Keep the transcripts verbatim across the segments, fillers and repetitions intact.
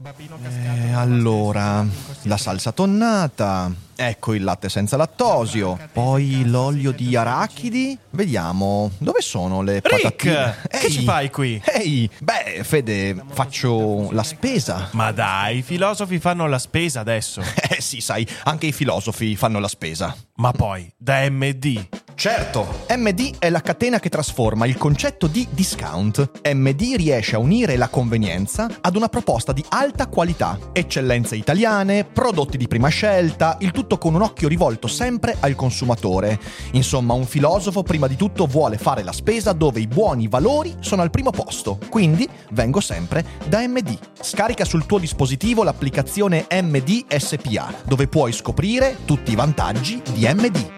E allora, la salsa tonnata, ecco il latte senza lattosio, poi l'olio di arachidi. Vediamo, dove sono le Rick, patatine? che ci fai qui? Ehi, beh, Fede, faccio la spesa. Ma dai, i filosofi fanno la spesa adesso. Eh sì, sai, anche i filosofi fanno la spesa. Ma poi, da M D. Certo, M D è la catena che trasforma il concetto di discount. M D riesce a unire la convenienza ad una proposta di alta qualità, eccellenze italiane, prodotti di prima scelta, il tutto con un occhio rivolto sempre al consumatore. Insomma, un filosofo prima di tutto vuole fare la spesa dove i buoni valori sono al primo posto. Quindi vengo sempre da M D. Scarica sul tuo dispositivo l'applicazione M D S P A, dove puoi scoprire tutti i vantaggi di M D.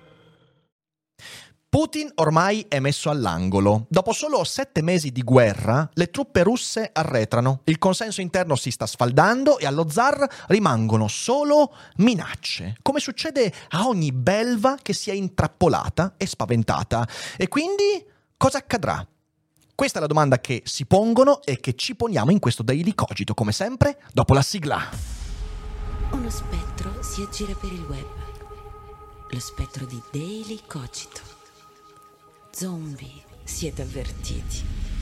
Putin ormai è messo all'angolo. Dopo solo sette mesi di guerra, le truppe russe arretrano. Il consenso interno si sta sfaldando e allo zar rimangono solo minacce, come succede a ogni belva che sia intrappolata e spaventata. E quindi cosa accadrà? Questa è la domanda che si pongono e che ci poniamo in questo Daily Cogito, come sempre, dopo la sigla. Uno spettro si aggira per il web. Lo spettro di Daily Cogito. Zombie, siete avvertiti.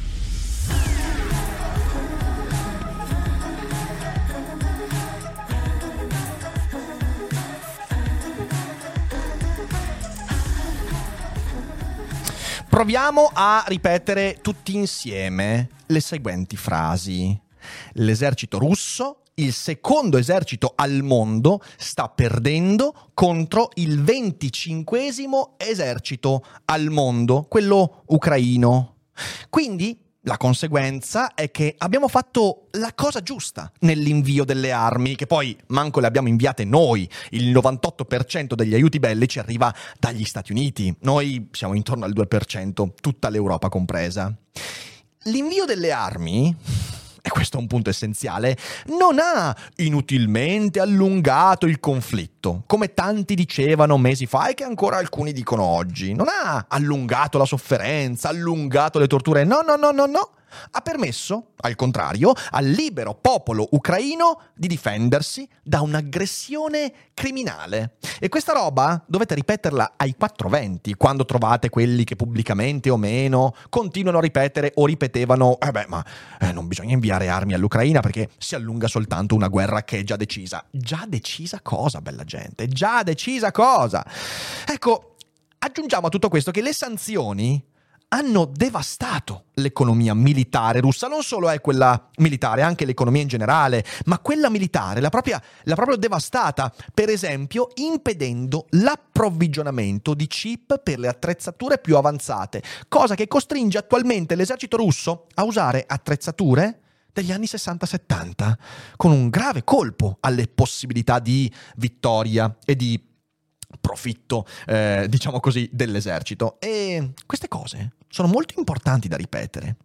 Proviamo a ripetere tutti insieme le seguenti frasi. L'esercito russo, il secondo esercito al mondo, sta perdendo contro il venticinquesimo esercito al mondo, quello ucraino. Quindi la conseguenza è che abbiamo fatto la cosa giusta nell'invio delle armi, che poi manco le abbiamo inviate noi. Il novantotto per cento degli aiuti bellici arriva dagli Stati Uniti. Noi siamo intorno al due per cento, tutta l'Europa compresa. L'invio delle armi, e questo è un punto essenziale, non ha inutilmente allungato il conflitto, come tanti dicevano mesi fa e che ancora alcuni dicono oggi. Non ha allungato la sofferenza, allungato le torture. No, no, no, no, no. Ha permesso, al contrario, al libero popolo ucraino di difendersi da un'aggressione criminale. E questa roba dovete ripeterla ai quattro venti, quando trovate quelli che pubblicamente o meno continuano a ripetere o ripetevano «Eh beh, ma eh, non bisogna inviare armi all'Ucraina perché si allunga soltanto una guerra che è già decisa». Già decisa cosa, bella gente? Già decisa cosa? Ecco, aggiungiamo a tutto questo che le sanzioni hanno devastato l'economia militare russa. Non solo è quella militare, anche l'economia in generale, ma quella militare l'ha propria, l'ha proprio devastata, per esempio impedendo l'approvvigionamento di chip per le attrezzature più avanzate, cosa che costringe attualmente l'esercito russo a usare attrezzature degli anni sessanta settanta, con un grave colpo alle possibilità di vittoria e di profitto, eh, diciamo così, dell'esercito. E queste cose sono molto importanti da ripetere.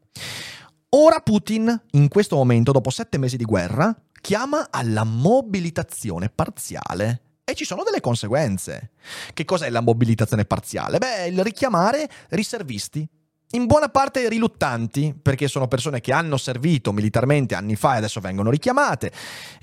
Ora Putin, in questo momento, dopo sette mesi di guerra, chiama alla mobilitazione parziale. E ci sono delle conseguenze. Che cos'è la mobilitazione parziale? Beh, il richiamare riservisti. In buona parte riluttanti, perché sono persone che hanno servito militarmente anni fa e adesso vengono richiamate.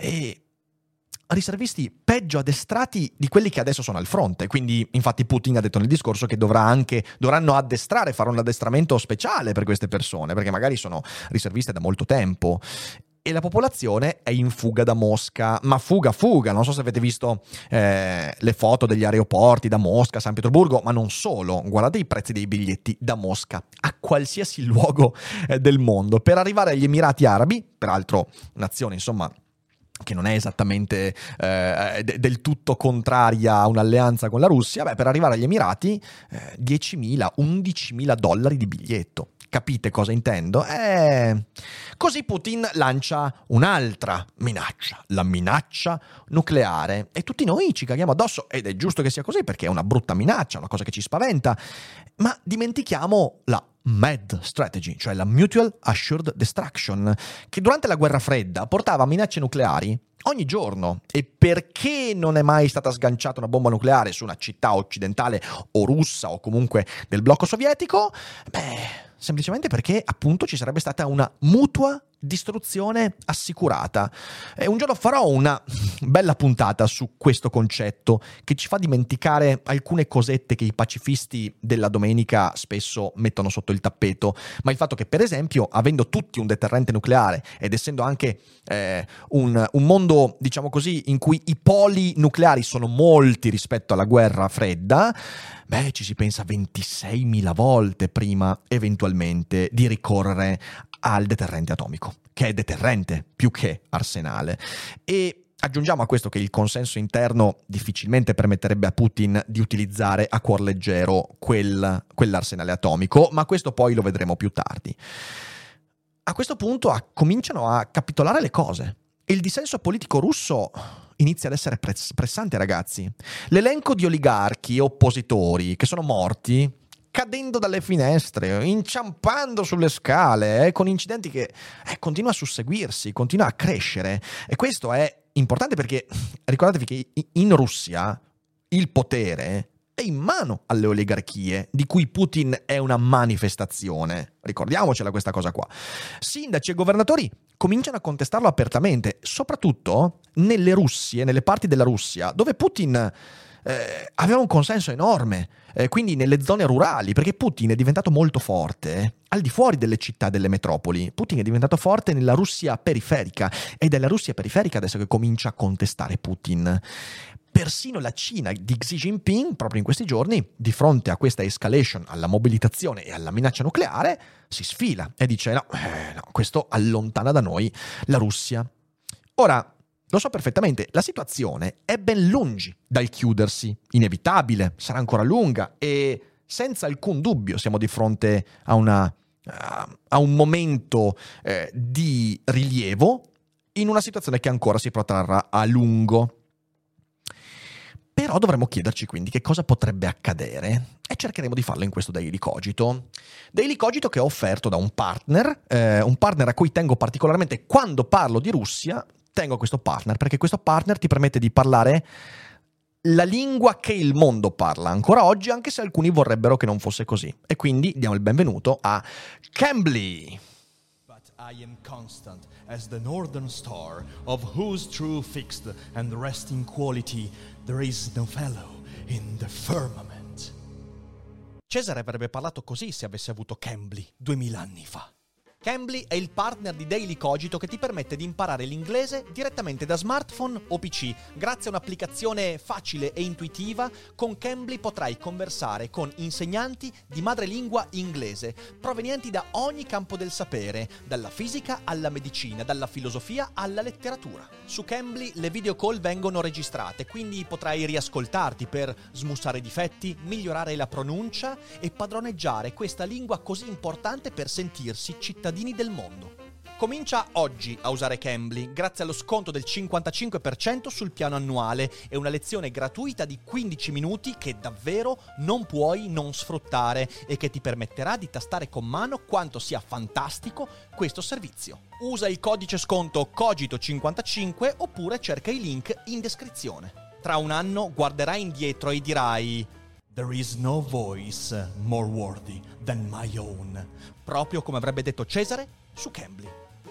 E riservisti peggio addestrati di quelli che adesso sono al fronte. Quindi infatti Putin ha detto nel discorso che dovrà anche dovranno addestrare, fare un addestramento speciale per queste persone, perché magari sono riserviste da molto tempo. E la popolazione è in fuga da Mosca, ma fuga, fuga. Non so se avete visto eh, le foto degli aeroporti da Mosca, San Pietroburgo, ma non solo. Guardate i prezzi dei biglietti da Mosca a qualsiasi luogo eh, del mondo. Per arrivare agli Emirati Arabi, peraltro nazione, insomma, che non è esattamente eh, de- del tutto contraria a un'alleanza con la Russia, beh, per arrivare agli Emirati eh, diecimila, undicimila dollari di biglietto. Capite cosa intendo? Eh, così Putin lancia un'altra minaccia, la minaccia nucleare. E tutti noi ci caghiamo addosso, ed è giusto che sia così perché è una brutta minaccia, una cosa che ci spaventa. Ma dimentichiamo la M A D strategy, cioè la Mutual Assured Destruction, che durante la guerra fredda portava minacce nucleari ogni giorno. E perché non è mai stata sganciata una bomba nucleare su una città occidentale o russa o comunque del blocco sovietico? Beh, semplicemente perché appunto ci sarebbe stata una mutua distruzione assicurata. E un giorno farò una bella puntata su questo concetto che ci fa dimenticare alcune cosette che i pacifisti della domenica spesso mettono sotto il tappeto, ma il fatto che, per esempio, avendo tutti un deterrente nucleare ed essendo anche eh, un, un mondo, diciamo così, in cui i poli nucleari sono molti rispetto alla guerra fredda, beh, ci si pensa ventiseimila volte prima eventualmente di ricorrere al deterrente atomico, che è deterrente più che arsenale. E aggiungiamo a questo che il consenso interno difficilmente permetterebbe a Putin di utilizzare a cuor leggero quel, quell'arsenale atomico, ma questo poi lo vedremo più tardi. A questo punto a, cominciano a capitolare le cose. Il dissenso politico russo inizia ad essere press- pressante, ragazzi. L'elenco di oligarchi e oppositori che sono morti cadendo dalle finestre, inciampando sulle scale, eh, con incidenti che eh, continua a susseguirsi, continua a crescere. E questo è importante perché ricordatevi che in Russia il potere è in mano alle oligarchie, di cui Putin è una manifestazione. Ricordiamocela questa cosa qua. Sindaci e governatori cominciano a contestarlo apertamente, soprattutto nelle Russie, nelle parti della Russia, dove Putin Eh, aveva un consenso enorme, eh, quindi nelle zone rurali, perché Putin è diventato molto forte eh, al di fuori delle città, delle metropoli. Putin è diventato forte nella Russia periferica, ed è la Russia periferica adesso che comincia a contestare Putin. Persino la Cina di Xi Jinping, proprio in questi giorni, di fronte a questa escalation, alla mobilitazione e alla minaccia nucleare, si sfila e dice no, eh, no, questo allontana da noi la Russia. Ora, lo so perfettamente, la situazione è ben lungi dal chiudersi, inevitabile, sarà ancora lunga e senza alcun dubbio siamo di fronte a, una, a un momento eh, di rilievo in una situazione che ancora si protrarrà a lungo. Però dovremmo chiederci quindi che cosa potrebbe accadere e cercheremo di farlo in questo Daily Cogito. Daily Cogito che ho offerto da un partner, eh, un partner a cui tengo particolarmente quando parlo di Russia. Tengo questo partner perché questo partner ti permette di parlare la lingua che il mondo parla ancora oggi, anche se alcuni vorrebbero che non fosse così. E quindi diamo il benvenuto a Cambly. But I am constant as the northern star, of whose true fixed and resting quality there is no fellow in the firmament. Cesare avrebbe parlato così se avesse avuto Cambly duemila anni fa. Cambly è il partner di Daily Cogito che ti permette di imparare l'inglese direttamente da smartphone o P C. Grazie a un'applicazione facile e intuitiva, con Cambly potrai conversare con insegnanti di madrelingua inglese, provenienti da ogni campo del sapere, dalla fisica alla medicina, dalla filosofia alla letteratura. Su Cambly le video call vengono registrate, quindi potrai riascoltarti per smussare difetti, migliorare la pronuncia e padroneggiare questa lingua così importante per sentirsi cittadini del mondo. Comincia oggi a usare Cambly grazie allo sconto del cinquantacinque per cento sul piano annuale e una lezione gratuita di quindici minuti che davvero non puoi non sfruttare e che ti permetterà di tastare con mano quanto sia fantastico questo servizio. Usa il codice sconto Cogito cinquantacinque oppure cerca i link in descrizione. Tra un anno guarderai indietro e dirai: There is no voice more worthy than my own. Proprio come avrebbe detto Cesare su Cambly.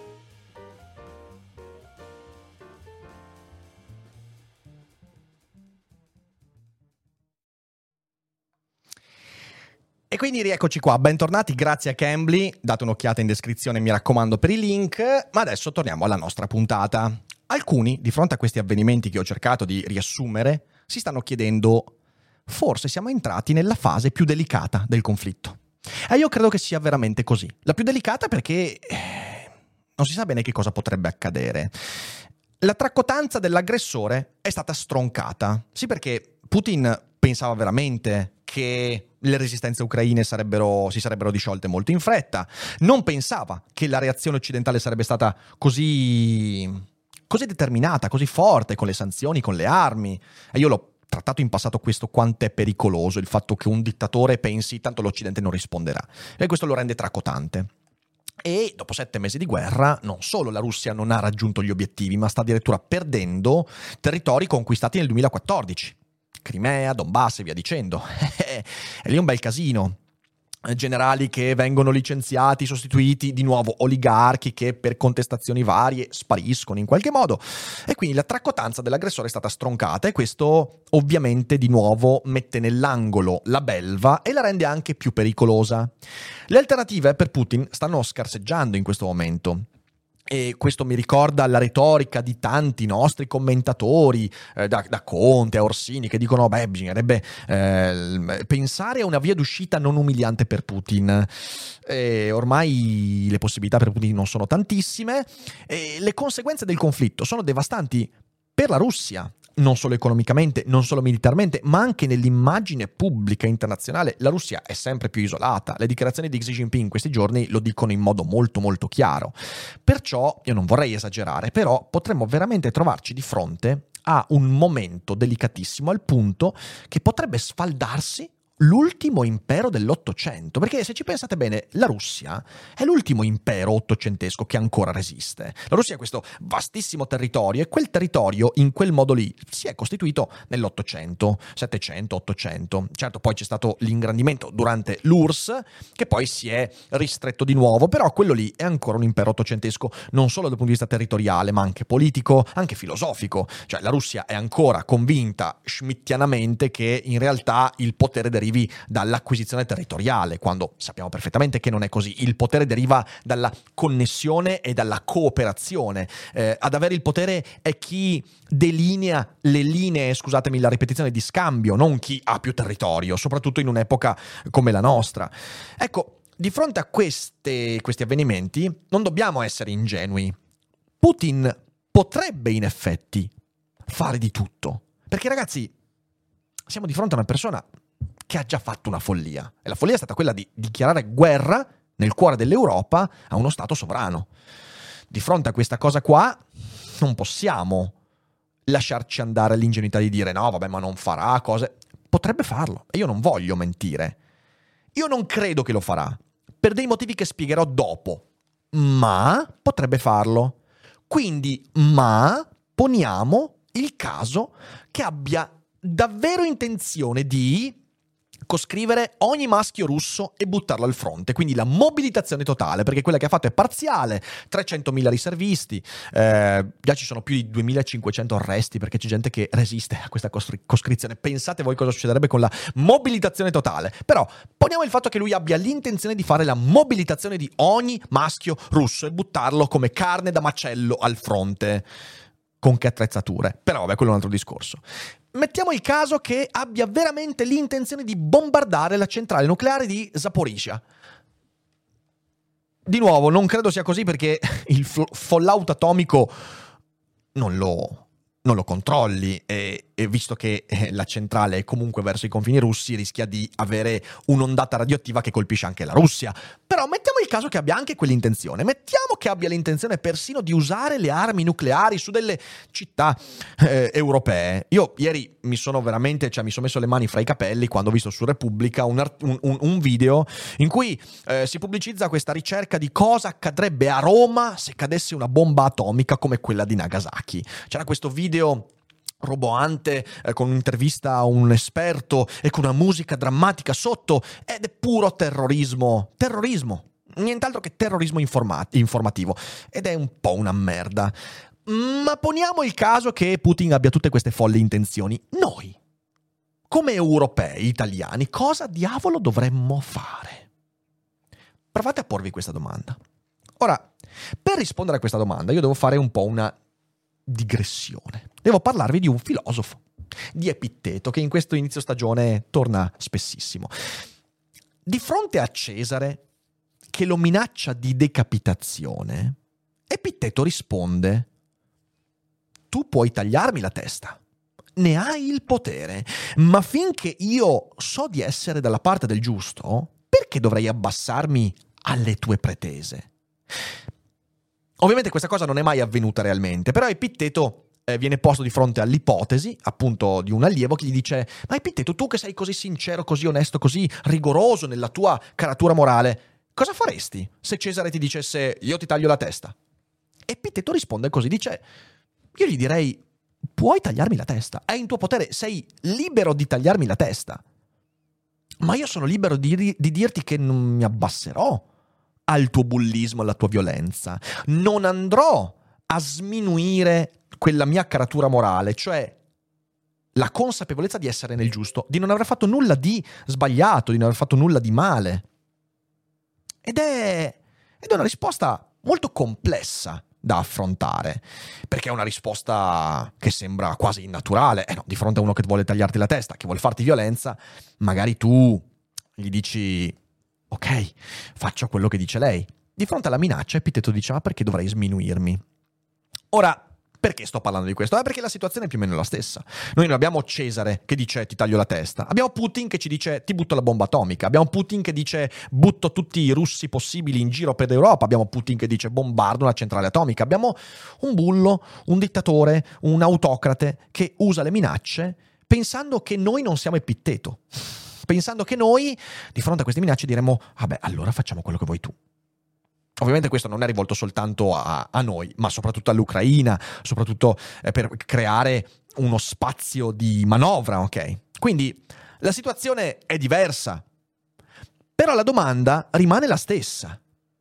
E quindi rieccoci qua, bentornati, grazie a Cambly, date un'occhiata in descrizione mi raccomando per i link, ma adesso torniamo alla nostra puntata. Alcuni, di fronte a questi avvenimenti che ho cercato di riassumere, si stanno chiedendo: forse siamo entrati nella fase più delicata del conflitto. E io credo che sia veramente così. La più delicata perché eh, non si sa bene che cosa potrebbe accadere. La tracotanza dell'aggressore è stata stroncata. Sì, perché Putin pensava veramente che le resistenze ucraine sarebbero, si sarebbero disciolte molto in fretta. Non pensava che la reazione occidentale sarebbe stata così, così determinata, così forte, con le sanzioni, con le armi. E io l'ho trattato in passato questo quanto è pericoloso, il fatto che un dittatore pensi tanto l'Occidente non risponderà, e questo lo rende tracotante. E dopo sette mesi di guerra non solo la Russia non ha raggiunto gli obiettivi, ma sta addirittura perdendo territori conquistati nel duemilaquattordici, Crimea, Donbass e via dicendo. È lì un bel casino. generali che vengono licenziati, sostituiti, di nuovo oligarchi che per contestazioni varie spariscono in qualche modo, e quindi la tracotanza dell'aggressore è stata stroncata, e questo ovviamente di nuovo mette nell'angolo la belva e la rende anche più pericolosa. Le alternative per Putin stanno scarseggiando in questo momento. E questo mi ricorda la retorica di tanti nostri commentatori, eh, da, da Conte a Orsini, che dicono beh, bisognerebbe eh, pensare a una via d'uscita non umiliante per Putin. E ormai le possibilità per Putin non sono tantissime, e le conseguenze del conflitto sono devastanti per la Russia, non solo economicamente, non solo militarmente, ma anche nell'immagine pubblica internazionale. La Russia è sempre più isolata. Le dichiarazioni di Xi Jinping in questi giorni lo dicono in modo molto molto chiaro. Perciò, io non vorrei esagerare, però potremmo veramente trovarci di fronte a un momento delicatissimo, al punto che potrebbe sfaldarsi l'ultimo impero dell'Ottocento, perché se ci pensate bene, la Russia è l'ultimo impero ottocentesco che ancora resiste. La Russia è questo vastissimo territorio, e quel territorio in quel modo lì si è costituito nell'Ottocento, Settecento, Ottocento. Certo, poi c'è stato l'ingrandimento durante l'U R S S, che poi si è ristretto di nuovo, però quello lì è ancora un impero ottocentesco, non solo dal punto di vista territoriale, ma anche politico, anche filosofico. Cioè la Russia è ancora convinta schmittianamente che in realtà il potere deriva dall'acquisizione territoriale, quando sappiamo perfettamente che non è così. Il potere deriva dalla connessione e dalla cooperazione. Eh, ad avere il potere è chi delinea le linee, scusatemi la ripetizione, di scambio, non chi ha più territorio, soprattutto in un'epoca come la nostra. Ecco, di fronte a queste, questi avvenimenti non dobbiamo essere ingenui. Putin potrebbe in effetti fare di tutto, perché ragazzi, siamo di fronte a una persona che ha già fatto una follia, e la follia è stata quella di dichiarare guerra nel cuore dell'Europa a uno Stato sovrano. Di fronte a questa cosa qua non possiamo lasciarci andare all'ingenuità di dire no, vabbè, ma non farà cose. Potrebbe farlo, e io non voglio mentire. Io non credo che lo farà, per dei motivi che spiegherò dopo, ma potrebbe farlo. Quindi, ma poniamo il caso che abbia davvero intenzione di coscrivere ogni maschio russo e buttarlo al fronte, quindi la mobilitazione totale, perché quella che ha fatto è parziale, trecentomila riservisti, eh, già ci sono più di duemilacinquecento arresti perché c'è gente che resiste a questa costri- coscrizione. Pensate voi cosa succederebbe con la mobilitazione totale. Però poniamo il fatto che lui abbia l'intenzione di fare la mobilitazione di ogni maschio russo e buttarlo come carne da macello al fronte. Con che attrezzature? Però vabbè, quello è un altro discorso. Mettiamo il caso che abbia veramente l'intenzione di bombardare la centrale nucleare di Zaporizhzhia. Di nuovo, non credo sia così, perché il fl- fallout atomico non lo, non lo controlli, e, e visto che eh, la centrale è comunque verso i confini russi, rischia di avere un'ondata radioattiva che colpisce anche la Russia. Però mettiamo il caso che abbia anche quell'intenzione, mettiamo che abbia l'intenzione persino di usare le armi nucleari su delle città eh, europee. Io ieri mi sono veramente, cioè mi sono messo le mani fra i capelli quando ho visto su Repubblica un, art- un, un video in cui eh, si pubblicizza questa ricerca di cosa accadrebbe a Roma se cadesse una bomba atomica come quella di Nagasaki. C'era questo video roboante eh, con un'intervista a un esperto e con una musica drammatica sotto, ed è puro terrorismo terrorismo nient'altro che terrorismo informa- informativo, ed è un po' una merda. Ma poniamo il caso che Putin abbia tutte queste folli intenzioni. Noi, come europei, italiani, cosa diavolo dovremmo fare? Provate a porvi questa domanda. Ora, per rispondere a questa domanda io devo fare un po' una digressione. Devo parlarvi di un filosofo, di Epitteto, che in questo inizio stagione torna spessissimo. Di fronte a Cesare, che lo minaccia di decapitazione, Epitteto risponde: tu puoi tagliarmi la testa, ne hai il potere, ma finché io so di essere dalla parte del giusto, perché dovrei abbassarmi alle tue pretese? Ovviamente questa cosa non è mai avvenuta realmente, però Epitteto eh, viene posto di fronte all'ipotesi, appunto, di un allievo che gli dice: ma Epitteto, tu che sei così sincero, così onesto, così rigoroso nella tua caratura morale, cosa faresti se Cesare ti dicesse io ti taglio la testa? Epitteto risponde così, dice: io gli direi, puoi tagliarmi la testa, è in tuo potere, sei libero di tagliarmi la testa. Ma io sono libero di, di dirti che non mi abbasserò al tuo bullismo, alla tua violenza. Non andrò a sminuire quella mia caratura morale, cioè la consapevolezza di essere nel giusto, di non aver fatto nulla di sbagliato, di non aver fatto nulla di male. Ed è, ed è una risposta molto complessa da affrontare, perché è una risposta che sembra quasi innaturale. Eh no, di fronte a uno che vuole tagliarti la testa, che vuole farti violenza, magari tu gli dici ok, faccio quello che dice lei. Di fronte alla minaccia Epitteto dice ma perché dovrei sminuirmi? Ora, perché sto parlando di questo? Eh, perché la situazione è più o meno la stessa. Noi non abbiamo Cesare che dice ti taglio la testa, abbiamo Putin che ci dice ti butto la bomba atomica, abbiamo Putin che dice butto tutti i russi possibili in giro per l'Europa, abbiamo Putin che dice bombardo una centrale atomica, abbiamo un bullo, un dittatore, un autocrate che usa le minacce pensando che noi non siamo Epitteto, pensando che noi di fronte a queste minacce diremmo vabbè allora facciamo quello che vuoi tu. Ovviamente questo non è rivolto soltanto a, a noi, ma soprattutto all'Ucraina, soprattutto eh, per creare uno spazio di manovra, ok? Quindi la situazione è diversa, però la domanda rimane la stessa.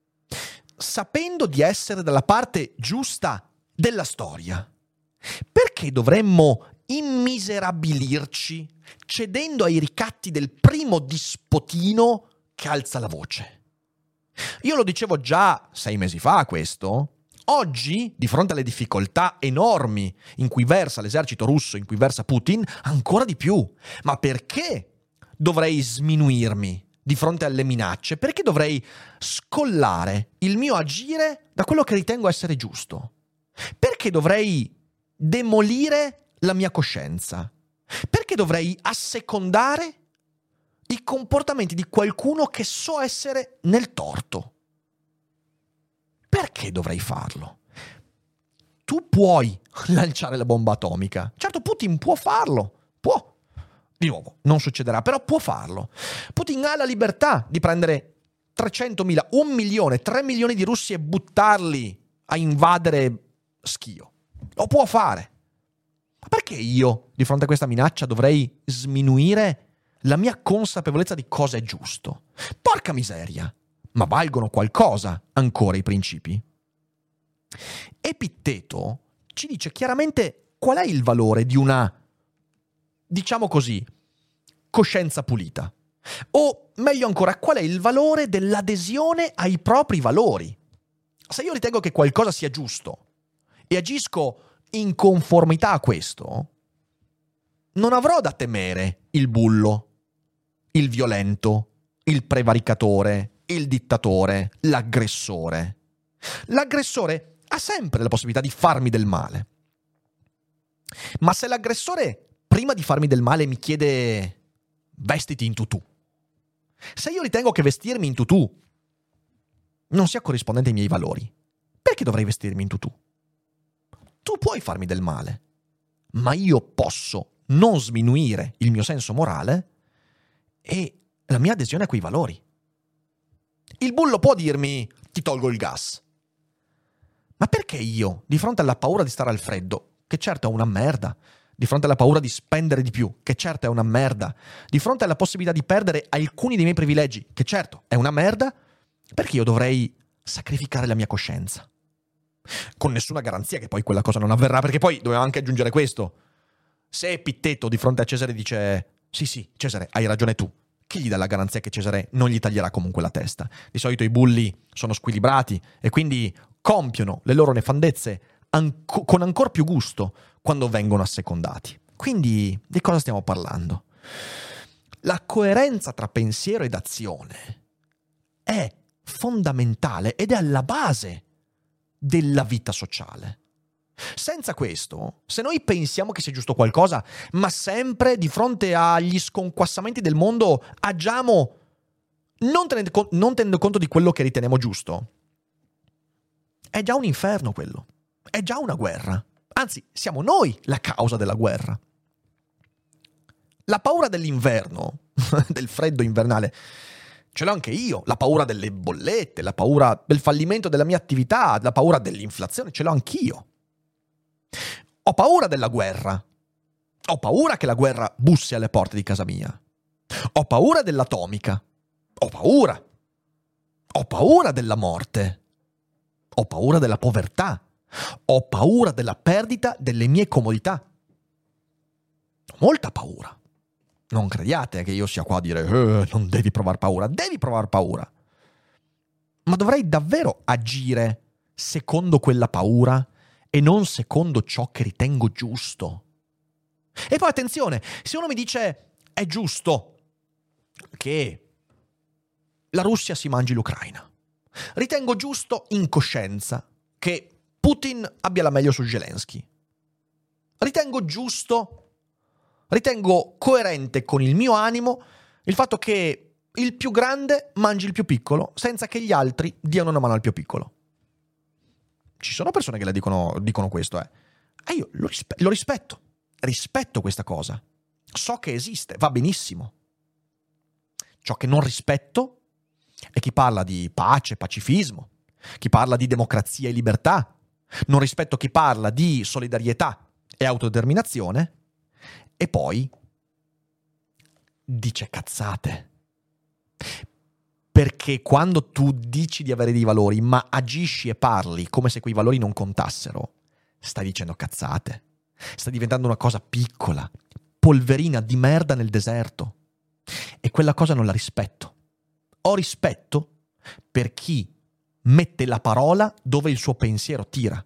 Sapendo di essere dalla parte giusta della storia, perché dovremmo immiserabilirci cedendo ai ricatti del primo dispotino che alza la voce? Io lo dicevo già sei mesi fa questo. Oggi, di fronte alle difficoltà enormi in cui versa l'esercito russo, in cui versa Putin, ancora di più. Ma perché dovrei sminuirmi di fronte alle minacce? Perché dovrei scollare il mio agire da quello che ritengo essere giusto? Perché dovrei demolire la mia coscienza? Perché dovrei assecondare i comportamenti di qualcuno che so essere nel torto? Perché dovrei farlo? Tu puoi lanciare la bomba atomica. Certo, Putin può farlo. Può. Di nuovo, non succederà, però può farlo. Putin ha la libertà di prendere trecentomila, un milione, tre milioni di russi e buttarli a invadere Schio. Lo può fare. Ma perché io, di fronte a questa minaccia, dovrei sminuire la mia consapevolezza di cosa è giusto? Porca miseria! Ma valgono qualcosa ancora i principi? Epitteto ci dice chiaramente qual è il valore di una, diciamo così, coscienza pulita. O meglio ancora, qual è il valore dell'adesione ai propri valori? Se io ritengo che qualcosa sia giusto e agisco in conformità a questo, non avrò da temere il bullo, il violento, il prevaricatore, il dittatore, l'aggressore. L'aggressore ha sempre la possibilità di farmi del male. Ma se l'aggressore, prima di farmi del male, mi chiede vestiti in tutù, se io ritengo che vestirmi in tutù non sia corrispondente ai miei valori, perché dovrei vestirmi in tutù? Tu puoi farmi del male, ma io posso non sminuire il mio senso morale e la mia adesione a quei valori. Il bullo può dirmi ti tolgo il gas, ma perché io, di fronte alla paura di stare al freddo, che certo è una merda, di fronte alla paura di spendere di più, che certo è una merda, di fronte alla possibilità di perdere alcuni dei miei privilegi, che certo è una merda, perché io dovrei sacrificare la mia coscienza? Con nessuna garanzia che poi quella cosa non avverrà, perché poi dobbiamo anche aggiungere questo. Se Epitteto di fronte a Cesare dice sì sì, Cesare, hai ragione tu, chi gli dà la garanzia che Cesare non gli taglierà comunque la testa? Di solito i bulli sono squilibrati e quindi compiono le loro nefandezze anco- con ancor più gusto quando vengono assecondati. Quindi di cosa stiamo parlando? La coerenza tra pensiero ed azione è fondamentale ed è alla base della vita sociale. Senza questo, se noi pensiamo che sia giusto qualcosa, ma sempre di fronte agli sconquassamenti del mondo agiamo non tenendo, con- non tenendo conto di quello che riteniamo giusto, è già un inferno quello. È già una guerra. Anzi, siamo noi la causa della guerra. La paura dell'inverno, del freddo invernale, ce l'ho anche io. La paura delle bollette, la paura del fallimento della mia attività, la paura dell'inflazione, ce l'ho anch'io. Ho paura della guerra. Ho paura che la guerra bussi alle porte di casa mia. Ho paura dell'atomica. Ho paura. Ho paura della morte. Ho paura della povertà. Ho paura della perdita delle mie comodità. Ho molta paura. Non crediate che io sia qua a dire eh, non devi provare paura. Devi provare paura. Ma dovrei davvero agire secondo quella paura e non secondo ciò che ritengo giusto. E poi attenzione, se uno mi dice è giusto che la Russia si mangi l'Ucraina, ritengo giusto in coscienza che Putin abbia la meglio su Zelensky. Ritengo giusto, ritengo coerente con il mio animo il fatto che il più grande mangi il più piccolo senza che gli altri diano una mano al più piccolo. Ci sono persone che la dicono, dicono questo, eh. E io lo, rispe- lo rispetto. Rispetto questa cosa. So che esiste, va benissimo. Ciò che non rispetto è chi parla di pace, pacifismo, chi parla di democrazia e libertà. Non rispetto chi parla di solidarietà e autodeterminazione e poi dice cazzate. Perché quando tu dici di avere dei valori, ma agisci e parli come se quei valori non contassero, stai dicendo cazzate. Sta diventando una cosa piccola, polverina di merda nel deserto. E quella cosa non la rispetto. Ho rispetto per chi mette la parola dove il suo pensiero tira.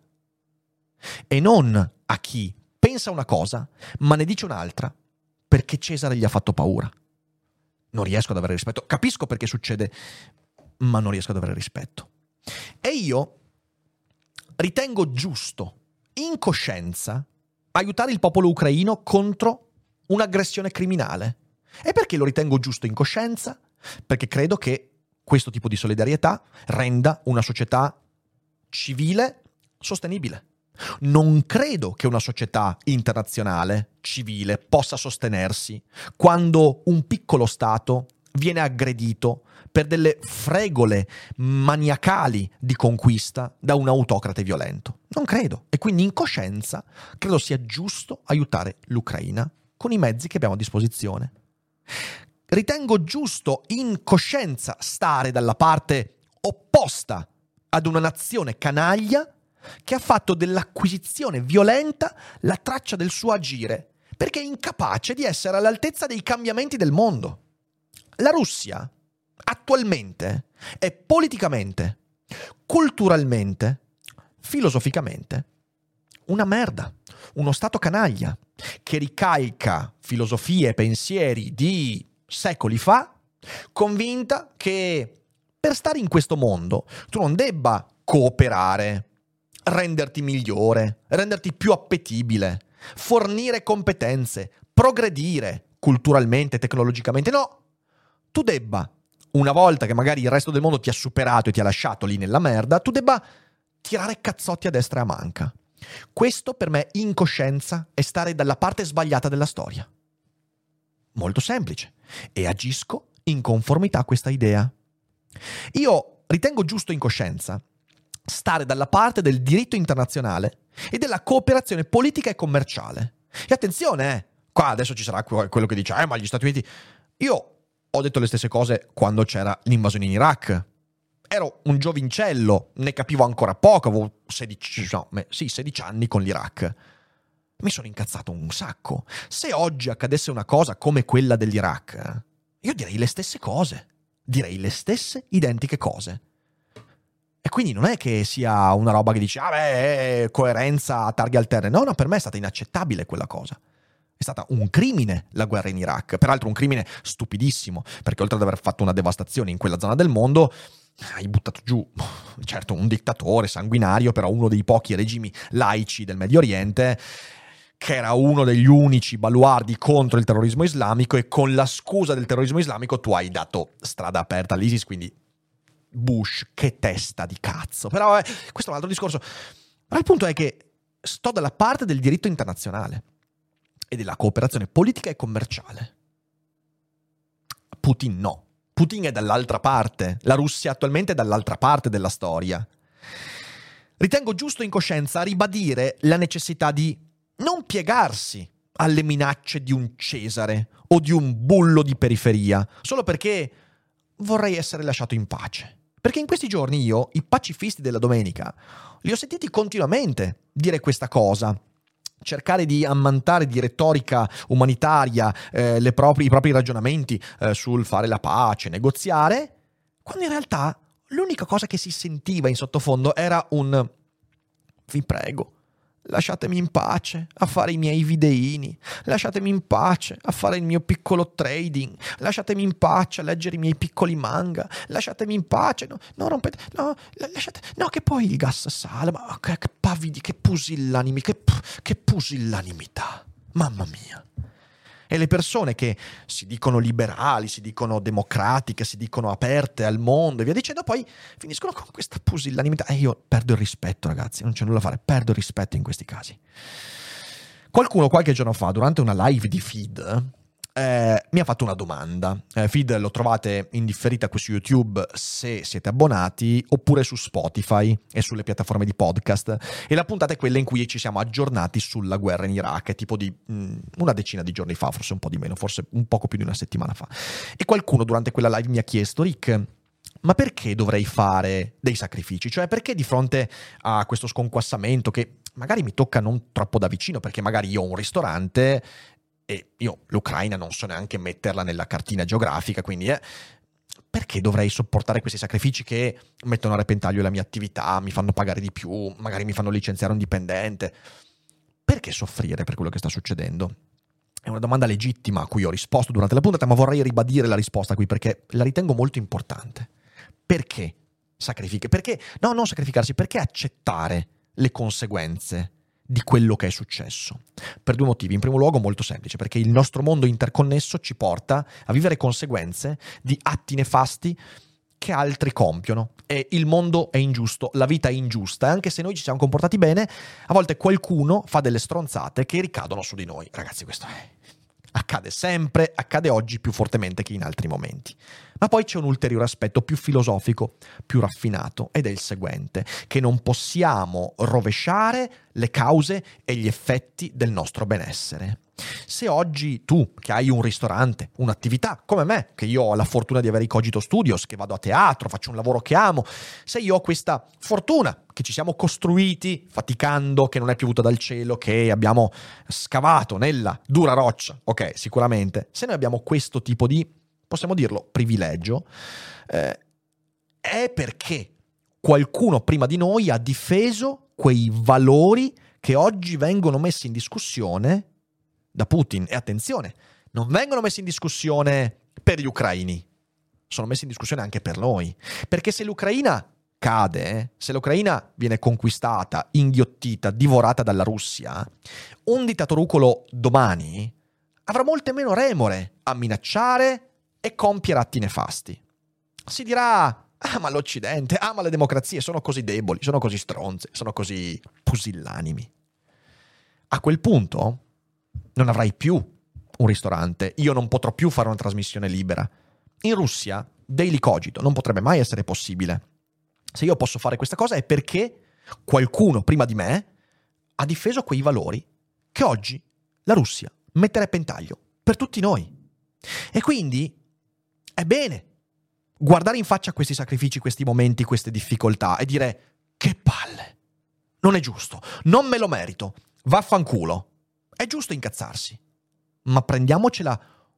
E non a chi pensa una cosa, ma ne dice un'altra, perché Cesare gli ha fatto paura. Non riesco ad avere rispetto. Capisco perché succede, ma non riesco ad avere rispetto. E io ritengo giusto, in coscienza, aiutare il popolo ucraino contro un'aggressione criminale. E perché lo ritengo giusto in coscienza? Perché credo che questo tipo di solidarietà renda una società civile sostenibile. Non credo che una società internazionale, civile, possa sostenersi quando un piccolo Stato viene aggredito per delle fregole maniacali di conquista da un autocrate violento. Non credo. E quindi in coscienza credo sia giusto aiutare l'Ucraina con i mezzi che abbiamo a disposizione. Ritengo giusto in coscienza stare dalla parte opposta ad una nazione canaglia che ha fatto dell'acquisizione violenta la traccia del suo agire, perché è incapace di essere all'altezza dei cambiamenti del mondo. La Russia attualmente è politicamente, culturalmente, filosoficamente una merda, uno stato canaglia che ricalca filosofie e pensieri di secoli fa, convinta che per stare in questo mondo tu non debba cooperare, renderti migliore, renderti più appetibile, fornire competenze, progredire culturalmente, tecnologicamente. No, tu debba, una volta che magari il resto del mondo ti ha superato e ti ha lasciato lì nella merda, tu debba tirare cazzotti a destra e a manca. Questo per me, in coscienza, è stare dalla parte sbagliata della storia. Molto semplice. E agisco in conformità a questa idea. Io ritengo giusto in coscienza stare dalla parte del diritto internazionale e della cooperazione politica e commerciale. E attenzione, eh, qua adesso ci sarà quello che dice, eh, ma gli Stati Uniti... Io ho detto le stesse cose quando c'era l'invasione in Iraq. Ero un giovincello, ne capivo ancora poco, avevo sedici, no, sì, sedici anni con l'Iraq. Mi sono incazzato un sacco. Se oggi accadesse una cosa come quella dell'Iraq, io direi le stesse cose. Direi le stesse identiche cose. E quindi non è che sia una roba che dici, ah beh, coerenza a targhe alterne. No, no, per me è stata inaccettabile quella cosa. È stata un crimine la guerra in Iraq. Peraltro un crimine stupidissimo, perché oltre ad aver fatto una devastazione in quella zona del mondo, hai buttato giù, certo, un dittatore sanguinario, però uno dei pochi regimi laici del Medio Oriente, che era uno degli unici baluardi contro il terrorismo islamico, e con la scusa del terrorismo islamico tu hai dato strada aperta all'ISIS, quindi Bush, che testa di cazzo. Però eh, questo è un altro discorso. Però il punto è che sto dalla parte del diritto internazionale e della cooperazione politica e commerciale. Putin no. Putin è dall'altra parte. La Russia attualmente è dall'altra parte della storia. Ritengo giusto in coscienza ribadire la necessità di non piegarsi alle minacce di un Cesare o di un bullo di periferia, solo perché vorrei essere lasciato in pace. Perché in questi giorni io, i pacifisti della domenica, li ho sentiti continuamente dire questa cosa, cercare di ammantare di retorica umanitaria eh, le propri, i propri ragionamenti eh, sul fare la pace, negoziare, quando in realtà l'unica cosa che si sentiva in sottofondo era un vi prego, lasciatemi in pace a fare i miei videini, lasciatemi in pace a fare il mio piccolo trading, lasciatemi in pace a leggere i miei piccoli manga, lasciatemi in pace, no, no rompete, no, lasciate, no che poi il gas sale, ma che, che pavidi, che pusillanimi, che, che pusillanimità, mamma mia. E le persone che si dicono liberali, si dicono democratiche, si dicono aperte al mondo e via dicendo, poi finiscono con questa pusillanimità. E io perdo il rispetto, ragazzi, non c'è nulla da fare, perdo il rispetto in questi casi. Qualcuno qualche giorno fa, durante una live di Feed, eh, mi ha fatto una domanda. Eh, Feed lo trovate in differita qui su YouTube se siete abbonati, oppure su Spotify e sulle piattaforme di podcast. E la puntata è quella in cui ci siamo aggiornati sulla guerra in Iraq, è tipo di mh, una decina di giorni fa, forse un po' di meno, forse un poco più di una settimana fa. E qualcuno durante quella live mi ha chiesto: Rick, ma perché dovrei fare dei sacrifici? Cioè, perché di fronte a questo sconquassamento che magari mi tocca non troppo da vicino, perché magari io ho un ristorante e io l'Ucraina non so neanche metterla nella cartina geografica, quindi eh, perché dovrei sopportare questi sacrifici che mettono a repentaglio la mia attività, mi fanno pagare di più, magari mi fanno licenziare un dipendente? Perché soffrire per quello che sta succedendo? È una domanda legittima a cui ho risposto durante la puntata, ma vorrei ribadire la risposta qui perché la ritengo molto importante. Perché sacrificare? Perché, no, non sacrificarsi, perché accettare le conseguenze di quello che è successo? Per due motivi. In primo luogo molto semplice, perché il nostro mondo interconnesso ci porta a vivere conseguenze di atti nefasti che altri compiono. E il mondo è ingiusto, la vita è ingiusta, e anche se noi ci siamo comportati bene, a volte qualcuno fa delle stronzate che ricadono su di noi. Ragazzi, questo è... accade sempre, accade oggi più fortemente che in altri momenti. Ma poi c'è un ulteriore aspetto più filosofico, più raffinato, ed è il seguente: che non possiamo rovesciare le cause e gli effetti del nostro benessere. Se oggi tu, che hai un ristorante, un'attività, come me, che io ho la fortuna di avere i Cogito Studios, che vado a teatro, faccio un lavoro che amo, se io ho questa fortuna che ci siamo costruiti faticando, che non è piovuta dal cielo, che abbiamo scavato nella dura roccia, ok, sicuramente, se noi abbiamo questo tipo di, possiamo dirlo, privilegio, eh, è perché qualcuno prima di noi ha difeso quei valori che oggi vengono messi in discussione da Putin. E attenzione, non vengono messi in discussione per gli ucraini, sono messi in discussione anche per noi, perché se l'Ucraina cade, se l'Ucraina viene conquistata, inghiottita, divorata dalla Russia, un dittatorucolo domani avrà molte meno remore a minacciare e compiere atti nefasti. Si dirà: ah, ma l'Occidente, ah, ma le democrazie sono così deboli, sono così stronze, sono così pusillanimi. A quel punto non avrai più un ristorante, io non potrò più fare una trasmissione libera. In Russia, Daily Cogito non potrebbe mai essere possibile. Se io posso fare questa cosa è perché qualcuno prima di me ha difeso quei valori che oggi la Russia mette a repentaglio per tutti noi. E quindi è bene guardare in faccia questi sacrifici, questi momenti, queste difficoltà e dire: che palle, non è giusto, non me lo merito, vaffanculo. È giusto incazzarsi, ma prendiamocela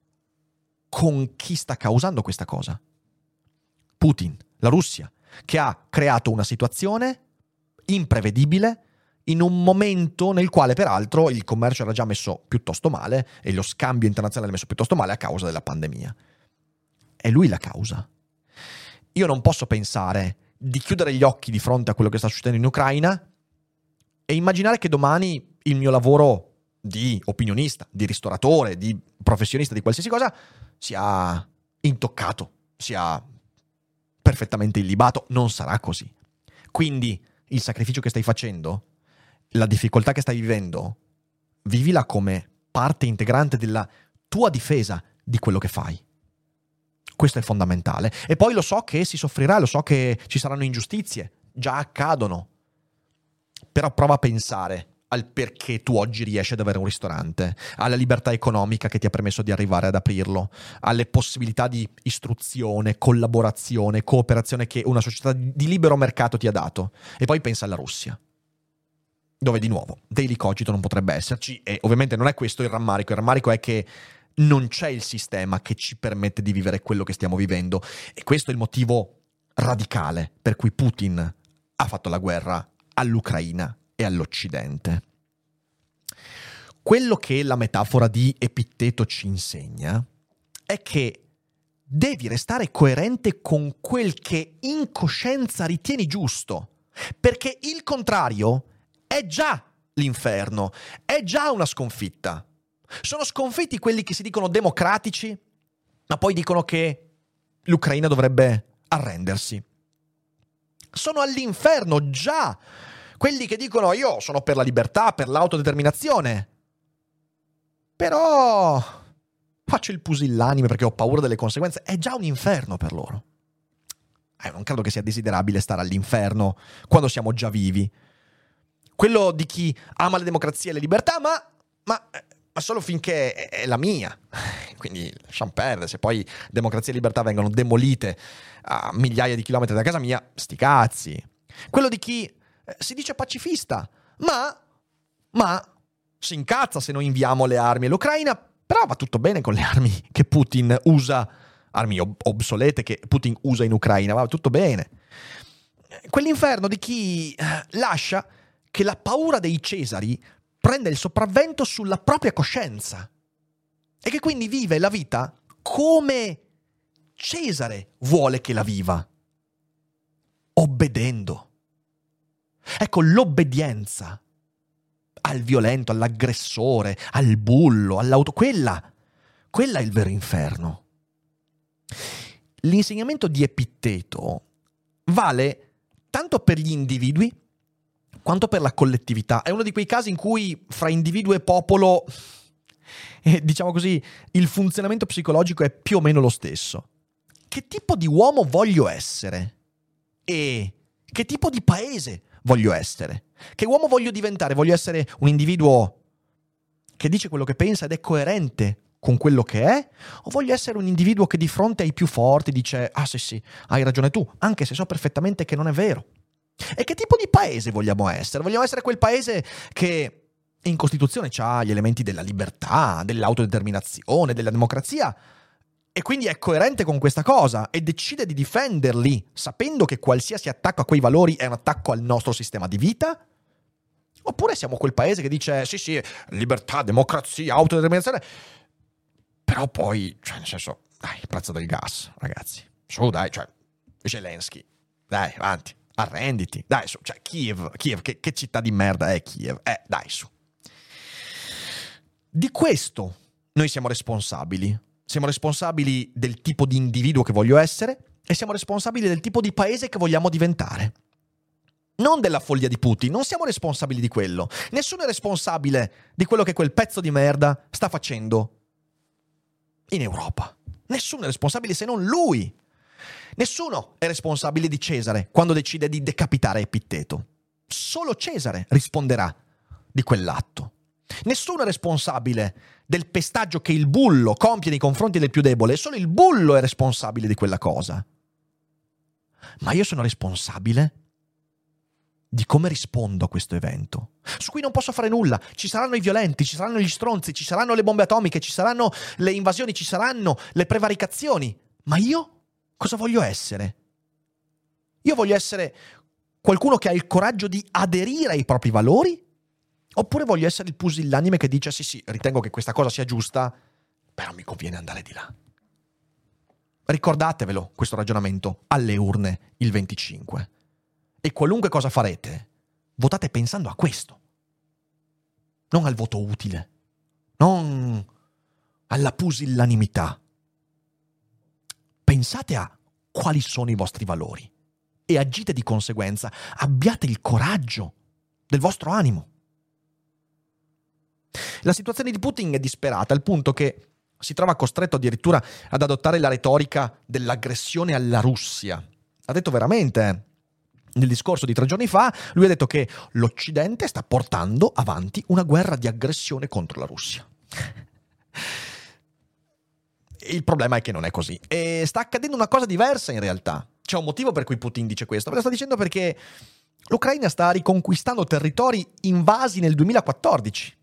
con chi sta causando questa cosa. Putin, la Russia, che ha creato una situazione imprevedibile in un momento nel quale peraltro il commercio era già messo piuttosto male e lo scambio internazionale messo piuttosto male a causa della pandemia. È lui la causa. Io non posso pensare di chiudere gli occhi di fronte a quello che sta succedendo in Ucraina e immaginare che domani il mio lavoro di opinionista, di ristoratore, di professionista di qualsiasi cosa sia intoccato, sia perfettamente illibato. Non sarà così. Quindi il sacrificio che stai facendo, la difficoltà che stai vivendo, vivila come parte integrante della tua difesa di quello che fai. Questo è fondamentale. E poi lo so che si soffrirà, lo so che ci saranno ingiustizie, già accadono. Però prova a pensare al perché tu oggi riesci ad avere un ristorante, alla libertà economica che ti ha permesso di arrivare ad aprirlo, alle possibilità di istruzione, collaborazione, cooperazione che una società di libero mercato ti ha dato. E poi pensa alla Russia, dove di nuovo daily cogito non potrebbe esserci, e ovviamente non è questo il rammarico. Il rammarico è che non c'è il sistema che ci permette di vivere quello che stiamo vivendo, e questo è il motivo radicale per cui Putin ha fatto la guerra all'Ucraina e all'Occidente. Quello che la metafora di Epitteto ci insegna è che devi restare coerente con quel che in coscienza ritieni giusto, perché il contrario è già l'inferno, è già una sconfitta. Sono sconfitti quelli che si dicono democratici, ma poi dicono che l'Ucraina dovrebbe arrendersi. Sono all'inferno già quelli che dicono io sono per la libertà, per l'autodeterminazione, però faccio il pusillanime perché ho paura delle conseguenze. È già un inferno per loro. Eh, non credo che sia desiderabile stare all'inferno quando siamo già vivi. Quello di chi ama la democrazia e le libertà, ma, ma, ma solo finché è, è la mia. Quindi lasciamo perdere. Se poi democrazia e libertà vengono demolite a migliaia di chilometri da casa mia, sti cazzi. Quello di chi eh, si dice pacifista, ma, ma si incazza se noi inviamo le armi all'Ucraina, però va tutto bene con le armi che Putin usa, armi ob- obsolete che Putin usa in Ucraina, va tutto bene. Quell'inferno di chi eh, lascia che la paura dei Cesari prenda il sopravvento sulla propria coscienza e che quindi vive la vita come Cesare vuole che la viva, obbedendo. Ecco, l'obbedienza al violento, all'aggressore, al bullo, all'auto, quella, quella è il vero inferno. L'insegnamento di Epitteto vale tanto per gli individui quanto per la collettività. È uno di quei casi in cui fra individuo e popolo, eh, diciamo così, il funzionamento psicologico è più o meno lo stesso. Che tipo di uomo voglio essere? E che tipo di paese voglio essere? Che uomo voglio diventare? Voglio essere un individuo che dice quello che pensa ed è coerente con quello che è? O voglio essere un individuo che di fronte ai più forti dice ah sì sì, hai ragione tu, anche se so perfettamente che non è vero? E che tipo di paese vogliamo essere? Vogliamo essere quel paese che in Costituzione ha gli elementi della libertà, dell'autodeterminazione, della democrazia, e quindi è coerente con questa cosa e decide di difenderli, sapendo che qualsiasi attacco a quei valori è un attacco al nostro sistema di vita? Oppure siamo quel paese che dice sì sì, libertà, democrazia, autodeterminazione, però poi, cioè nel senso, dai, il prezzo del gas, ragazzi, su dai, cioè, Zelensky, dai, avanti, arrenditi, dai su, cioè Kiev, Kiev, che, che città di merda è Kiev, eh, dai su. Di questo noi siamo responsabili. Siamo responsabili del tipo di individuo che voglio essere e siamo responsabili del tipo di paese che vogliamo diventare. Non della follia di Putin, non siamo responsabili di quello. Nessuno è responsabile di quello che quel pezzo di merda sta facendo in Europa. Nessuno è responsabile se non lui. Nessuno è responsabile di Cesare quando decide di decapitare Epitteto. Solo Cesare risponderà di quell'atto. Nessuno è responsabile del pestaggio che il bullo compie nei confronti del più debole, solo il bullo è responsabile di quella cosa. Ma io sono responsabile di come rispondo a questo evento, su cui non posso fare nulla. Ci saranno i violenti, ci saranno gli stronzi, ci saranno le bombe atomiche, ci saranno le invasioni, ci saranno le prevaricazioni. Ma io cosa voglio essere? Io voglio essere qualcuno che ha il coraggio di aderire ai propri valori? Oppure voglio essere il pusillanime che dice sì sì, ritengo che questa cosa sia giusta, però mi conviene andare di là. Ricordatevelo questo ragionamento alle urne il venticinque. E qualunque cosa farete, votate pensando a questo. Non al voto utile, non alla pusillanimità. Pensate a quali sono i vostri valori e agite di conseguenza. Abbiate il coraggio del vostro animo. La situazione di Putin è disperata al punto che si trova costretto addirittura ad adottare la retorica dell'aggressione alla Russia. Ha detto veramente nel discorso di tre giorni fa, lui ha detto che l'Occidente sta portando avanti una guerra di aggressione contro la Russia. Il problema è che non è così. E sta accadendo una cosa diversa in realtà. C'è un motivo per cui Putin dice questo. Ve lo sta dicendo perché l'Ucraina sta riconquistando territori invasi nel duemilaquattordici.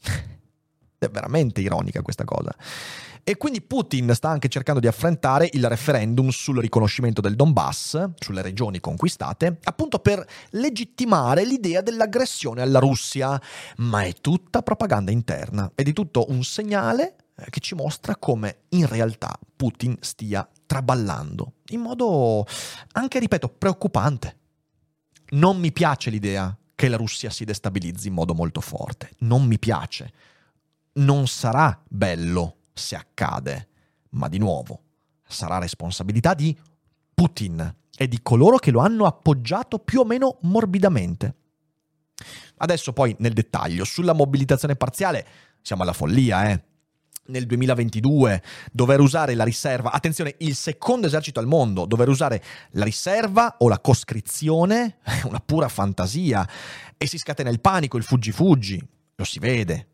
È veramente ironica questa cosa. E quindi Putin sta anche cercando di affrontare il referendum sul riconoscimento del Donbass, sulle regioni conquistate, appunto per legittimare l'idea dell'aggressione alla Russia. Ma è tutta propaganda interna. È di tutto un segnale che ci mostra come in realtà Putin stia traballando in modo anche, ripeto, preoccupante. Non mi piace l'idea che la Russia si destabilizzi in modo molto forte. Non mi piace. Non sarà bello se accade, ma di nuovo sarà responsabilità di Putin e di coloro che lo hanno appoggiato più o meno morbidamente. Adesso poi nel dettaglio, sulla mobilitazione parziale siamo alla follia, eh. Nel duemilaventidue dover usare la riserva, attenzione, il secondo esercito al mondo, dover usare la riserva o la coscrizione è una pura fantasia e si scatena il panico, il fuggi-fuggi, lo si vede.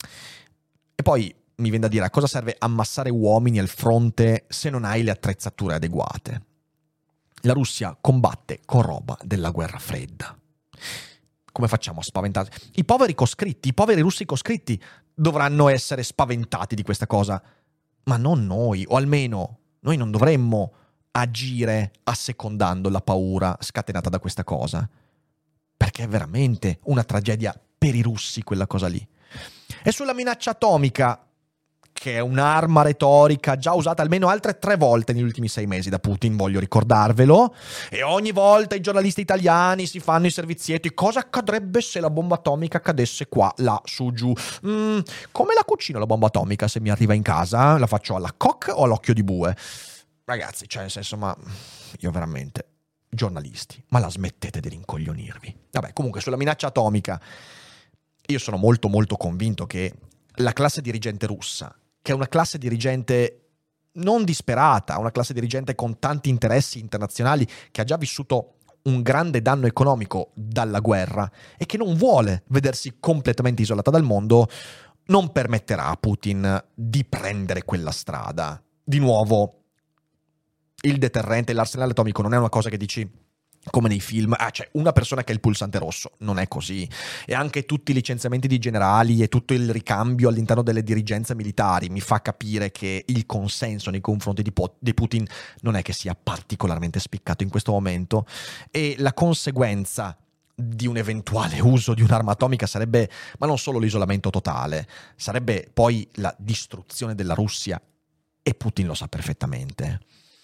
E poi mi viene da dire, a cosa serve ammassare uomini al fronte se non hai le attrezzature adeguate? La Russia combatte con roba della guerra fredda. Come facciamo a spaventarci? I poveri coscritti, i poveri russi coscritti dovranno essere spaventati di questa cosa, ma non noi, o almeno noi non dovremmo agire assecondando la paura scatenata da questa cosa, perché è veramente una tragedia per i russi quella cosa lì. E sulla minaccia atomica, che è un'arma retorica già usata almeno altre tre volte negli ultimi sei mesi da Putin, voglio ricordarvelo, e ogni volta i giornalisti italiani si fanno i servizietti, cosa accadrebbe se la bomba atomica cadesse qua, là, su, giù, mm, come la cucino la bomba atomica se mi arriva in casa? La faccio alla coque o all'occhio di bue? Ragazzi, cioè nel senso, ma io veramente, giornalisti, ma la smettete di rincoglionirvi. Vabbè, comunque sulla minaccia atomica io sono molto molto convinto che la classe dirigente russa, che è una classe dirigente non disperata, una classe dirigente con tanti interessi internazionali, che ha già vissuto un grande danno economico dalla guerra e che non vuole vedersi completamente isolata dal mondo, non permetterà a Putin di prendere quella strada. Di nuovo, il deterrente, l'arsenale atomico non è una cosa che dici come nei film, ah, c'è una persona che ha il pulsante rosso. Non è così. E anche tutti i licenziamenti di generali e tutto il ricambio all'interno delle dirigenze militari mi fa capire che il consenso nei confronti di, po- di Putin non è che sia particolarmente spiccato in questo momento, e la conseguenza di un eventuale uso di un'arma atomica sarebbe, ma non solo l'isolamento totale, sarebbe poi la distruzione della Russia, e Putin lo sa perfettamente.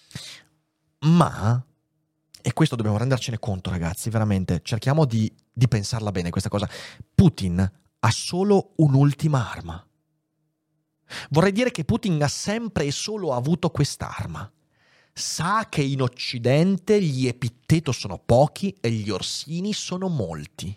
Ma, e questo dobbiamo rendercene conto, ragazzi, veramente, cerchiamo di, di pensarla bene questa cosa, Putin ha solo un'ultima arma. Vorrei dire che Putin ha sempre e solo avuto quest'arma. Sa che in Occidente gli epitteto sono pochi e gli orsini sono molti.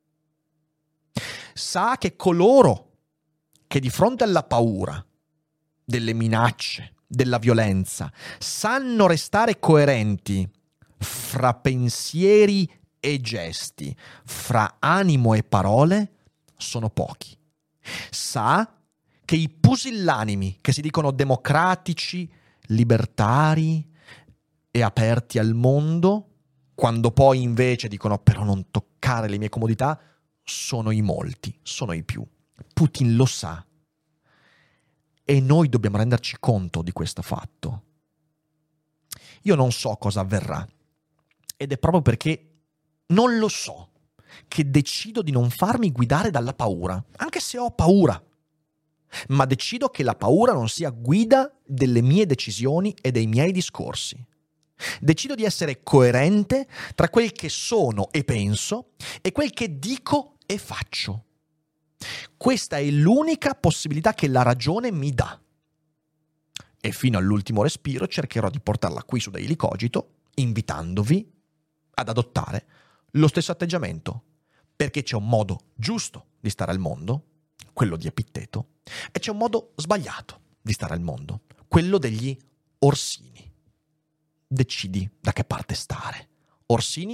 Sa che coloro che di fronte alla paura, delle minacce, della violenza, sanno restare coerenti fra pensieri e gesti, fra animo e parole, sono pochi. Sa che i pusillanimi che si dicono democratici, libertari e aperti al mondo, quando poi invece dicono però non toccare le mie comodità, sono i molti, sono i più. Putin lo sa. E noi dobbiamo renderci conto di questo fatto. Io non so cosa avverrà. Ed è proprio perché non lo so che decido di non farmi guidare dalla paura, anche se ho paura. Ma decido che la paura non sia guida delle mie decisioni e dei miei discorsi. Decido di essere coerente tra quel che sono e penso e quel che dico e faccio. Questa è l'unica possibilità che la ragione mi dà. E fino all'ultimo respiro cercherò di portarla qui su Daily Cogito, invitandovi ad adottare lo stesso atteggiamento, perché c'è un modo giusto di stare al mondo, quello di Epitteto, e c'è un modo sbagliato di stare al mondo, quello degli orsini. Decidi da che parte stare. Orsini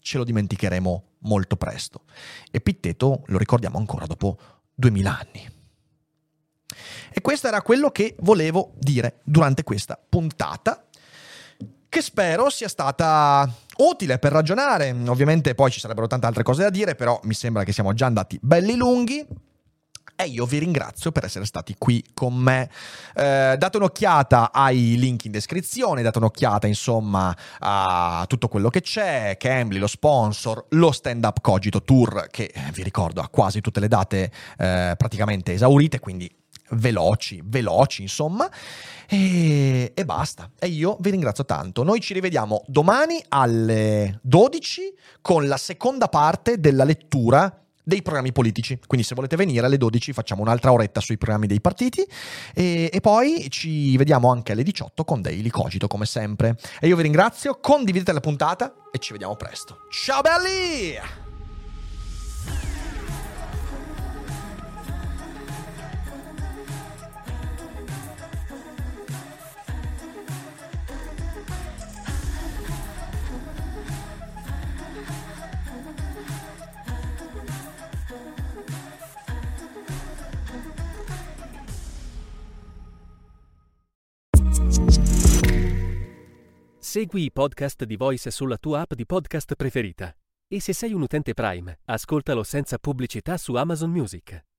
ce lo dimenticheremo molto presto. Epitteto lo ricordiamo ancora dopo duemila anni. E questo era quello che volevo dire durante questa puntata, che spero sia stata utile per ragionare. Ovviamente poi ci sarebbero tante altre cose da dire, però mi sembra che siamo già andati belli lunghi. E io vi ringrazio per essere stati qui con me. Eh, date un'occhiata ai link in descrizione, date un'occhiata insomma a tutto quello che c'è, Cambly, lo sponsor, lo Stand Up Cogito Tour, che vi ricordo ha quasi tutte le date eh, praticamente esaurite, quindi veloci, veloci insomma, e, e basta. E io vi ringrazio tanto. Noi ci rivediamo domani alle dodici con la seconda parte della lettura dei programmi politici, quindi se volete venire alle dodici facciamo un'altra oretta sui programmi dei partiti e, e poi ci vediamo anche alle diciotto con Daily Cogito come sempre. E io vi ringrazio, condividete la puntata e ci vediamo presto. Ciao belli! Segui i podcast di Voice sulla tua app di podcast preferita. E se sei un utente Prime, ascoltalo senza pubblicità su Amazon Music.